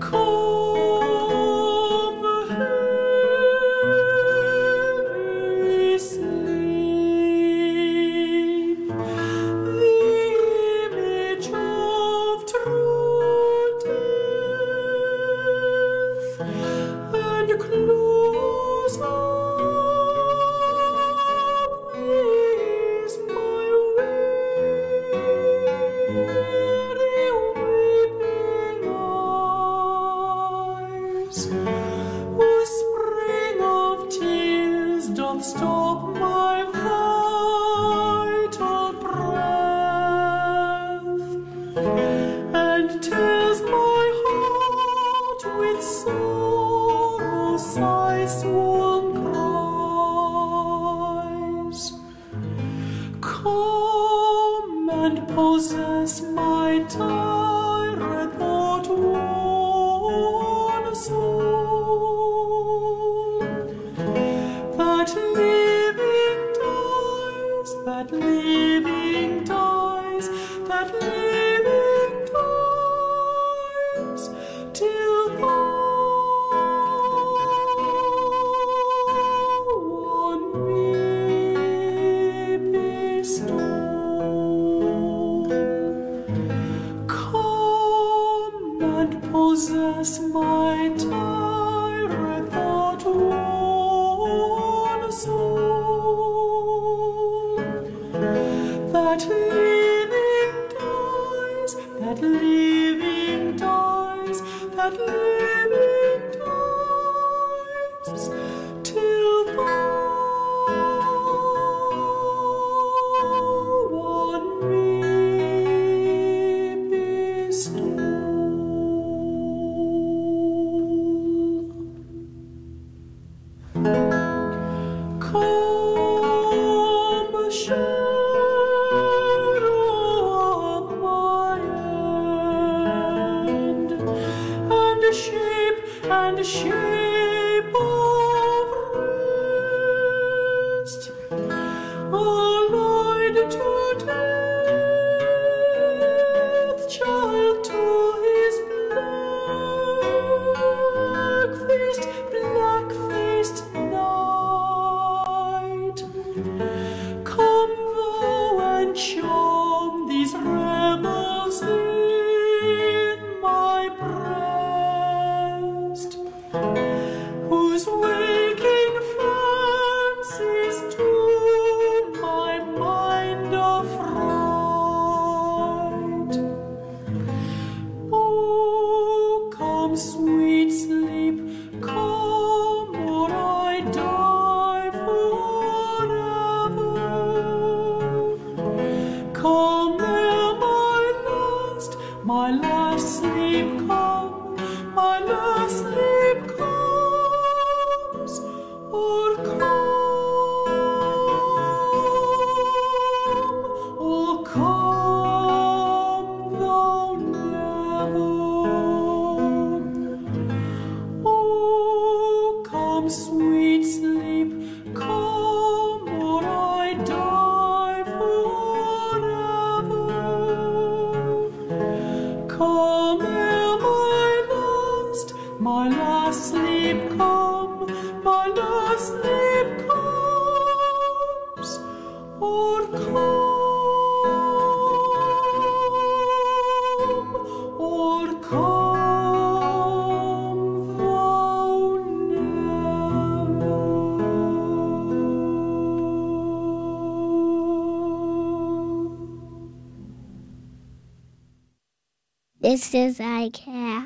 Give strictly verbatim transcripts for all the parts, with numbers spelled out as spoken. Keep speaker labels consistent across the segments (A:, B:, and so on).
A: This is I C A.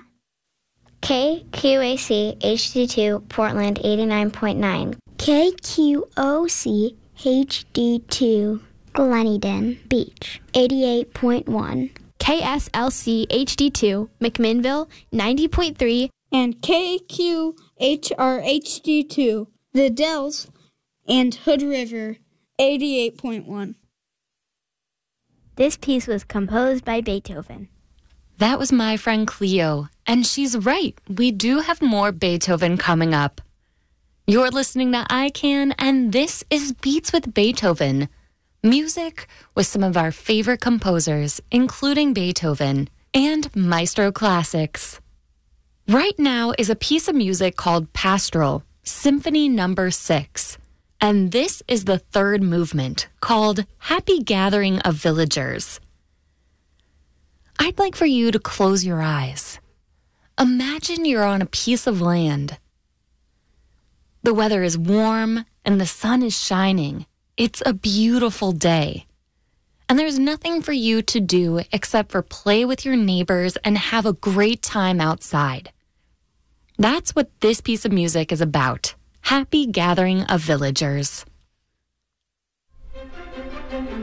A: K Q A C H D two Portland eighty-nine point nine. K Q O C H D two Gleneden Beach eighty-eight point one.
B: K S L C H D two McMinnville ninety point three.
C: And K Q H R H D two The Dells and Hood River eighty-eight point one.
D: This piece was composed by Beethoven.
E: That was my friend Cleo, and she's right. We do have more Beethoven coming up. You're listening to I CAN, and this is Beats with Beethoven. Music with some of our favorite composers, including Beethoven and Maestro Classics. Right now is a piece of music called Pastoral, Symphony Number Six. And this is the third movement, called Happy Gathering of Villagers. I'd like for you to close your eyes. Imagine you're on a piece of land. The weather is warm and the sun is shining. It's a beautiful day. And there's nothing for you to do except for play with your neighbors and have a great time outside. That's what this piece of music is about. Happy Gathering of Villagers.